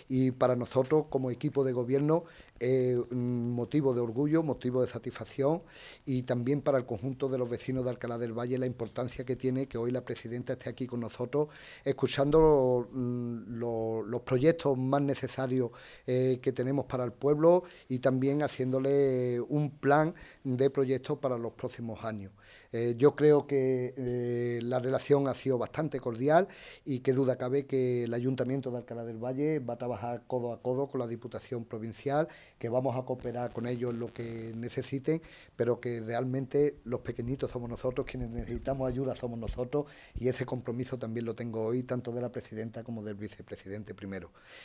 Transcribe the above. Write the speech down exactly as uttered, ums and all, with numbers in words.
y para nosotros como equipo de gobierno es eh, motivo de orgullo, motivo de satisfacción y también para el conjunto de los vecinos de Alcalá del Valle la importancia que tiene que hoy la presidenta esté aquí con nosotros escuchando mm, lo, los proyectos más necesarios eh, que tenemos para el pueblo y también haciéndole un plan de proyectos para los próximos años. Eh, yo creo que eh, la relación ha sido bastante cordial y qué duda cabe que el Ayuntamiento de Alcalá del Valle va a trabajar codo a codo con la Diputación Provincial, que vamos a cooperar con ellos en lo que necesiten, pero que realmente los pequeñitos somos nosotros, quienes necesitamos ayuda somos nosotros y ese compromiso también lo tengo hoy, tanto de la presidenta como del vicepresidente primero.